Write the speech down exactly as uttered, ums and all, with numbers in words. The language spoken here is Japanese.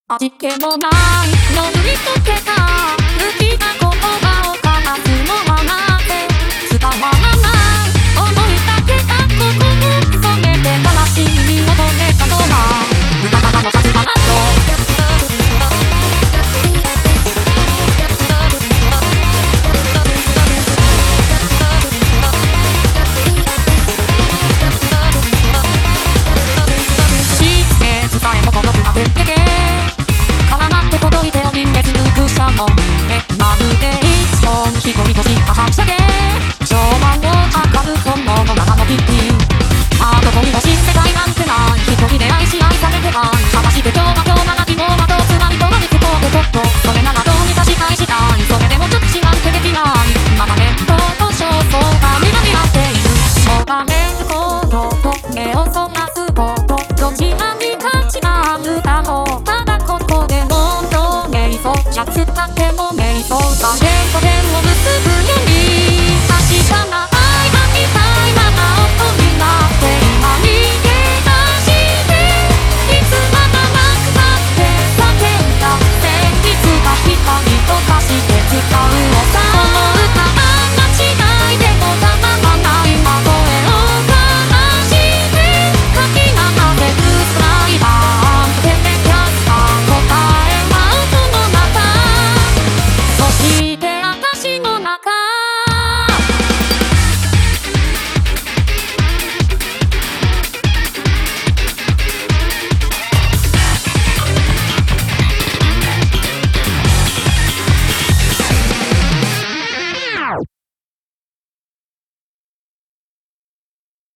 味気もないのに溶けた好きな言葉を話すのはなぜ伝わらない思いだけがここに潜めて悲しみを遂げたのは無駄なのさすがだとえまるで一本一人としたはしゃげ昭和を測る本能の中のピッピあどこにも新世界なんてない一人で愛し愛されては果たして今日は今日なら希望はどうつまみとがみつこうとちょっとそれならどうにかしたいしたいそれでもちょっと違ってできないまたねとと焦燥が目が見合っているしょがれることと目をそらすことどちらに価値があるだろうただここでもんどめいそうシャツだってもめいそうだね